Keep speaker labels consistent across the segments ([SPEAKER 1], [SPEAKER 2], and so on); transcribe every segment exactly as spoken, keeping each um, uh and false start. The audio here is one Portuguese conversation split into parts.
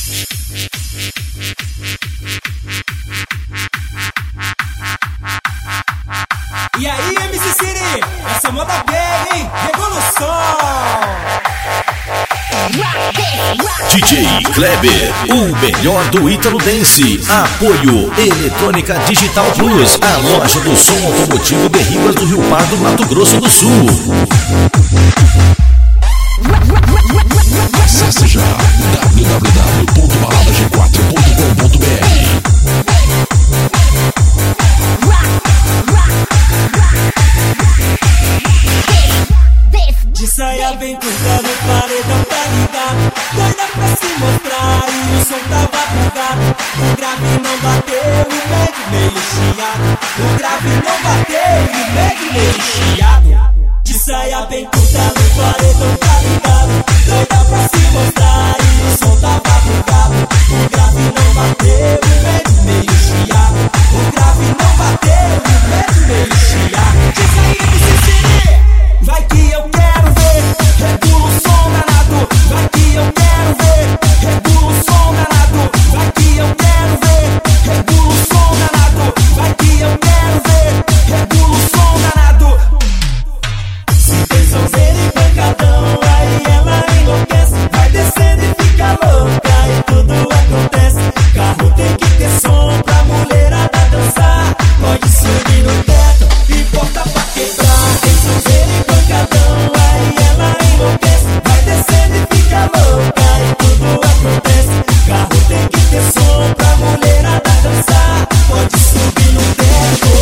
[SPEAKER 1] E aí, M C City, essa moda pega, hein? Revolução!
[SPEAKER 2] D J Kleber, o melhor do Ítalo Dance. Apoio Eletrônica Digital Plus, a loja do som automotivo de Ribas do Rio Pardo, Mato Grosso do Sul. Acesse já w w w ponto balada g quatro ponto com ponto b r.
[SPEAKER 1] De saia bem curta no paredão, tá ligado? Doida pra se mostrar e o som tava bugado. O grave não bateu e o médio meio chiado. O grave não bateu e o médio meio chiado. De saia bem curta no paredão, tá ligado? Doida pra se mostrar e o som tava bugado. O grave não bateu e o médio meio chiado. O grave não bateu e o médio meio chiado. Diz aí, M C City, vai que eu quero ver, regula o som danado. Vai que eu quero ver, regula o som danado. Vai que eu quero ver, regula o som danado. Vai que eu quero ver, regula o som danado. Se tem sonzeira e pancadão, aí ela enlouquece. Vai descendo e fica louca e tudo acontece. Carro tem que ter som pra mulherada dançar. Pode subir no teto e porta pra quebrar. Tem sonzeira e pancadão, aí ela enlouquece. Vai descendo e fica louca e tudo acontece. Carro tem que ter som pra mulherada dançar. Pode subir no teto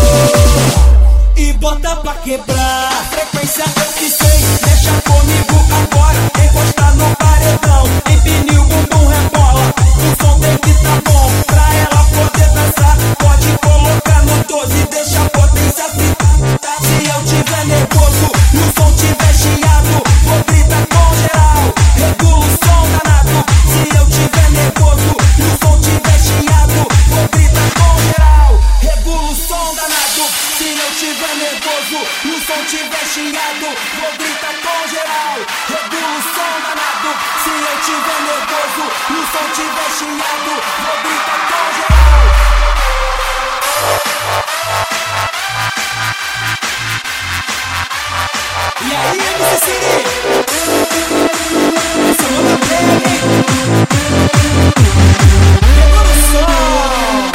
[SPEAKER 1] e bota pra quebrar. Frequência eu que sei, deixa comigo agora. Encosta no paredão, empine o bumbum, rebola. O som tem que tá bom pra ela poder dançar. Pode colocar no doze, deixa a potência se. Se eu tiver nervoso e o som tiver chiado, vou gritar com geral, regula o som danado. Se eu tiver nervoso e o som tiver chiado, vou gritar com geral, regula o som danado. Se eu tiver nervoso e o som tiver chiado, vou gritar com geral, regula o som danado. Se eu tiver nervoso e o som tiver chiado, vou gritar com geral. E aí, M C City, essa moda pega, hein? Revolução!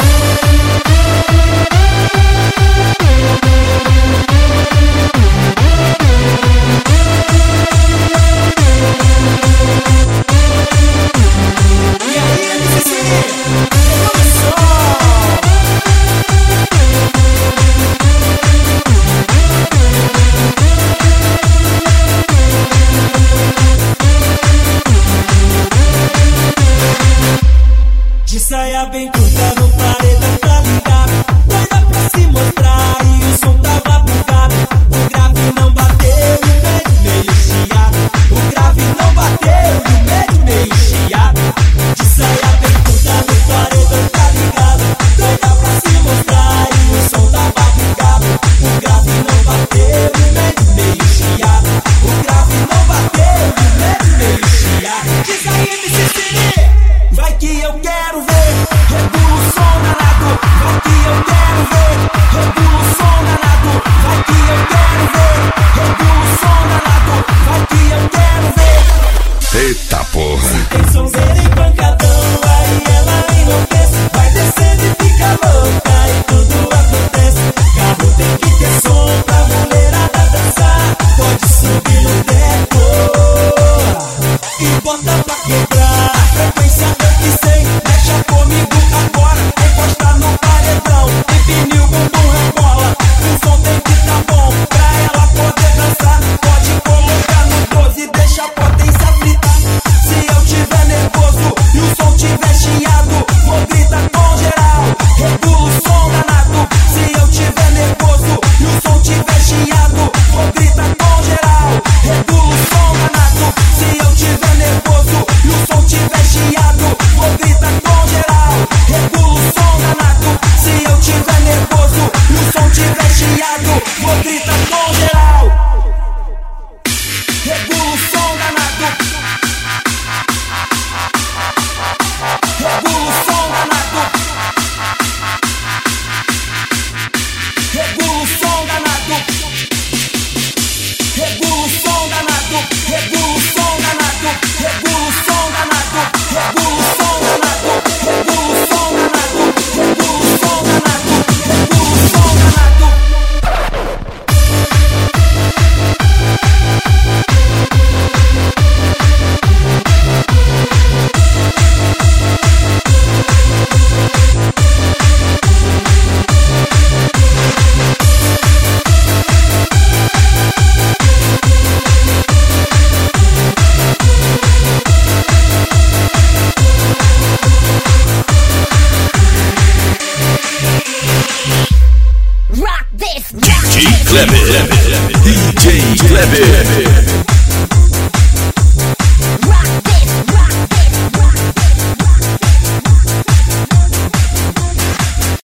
[SPEAKER 1] E aí, M C City, revolução! De saia bem curta no par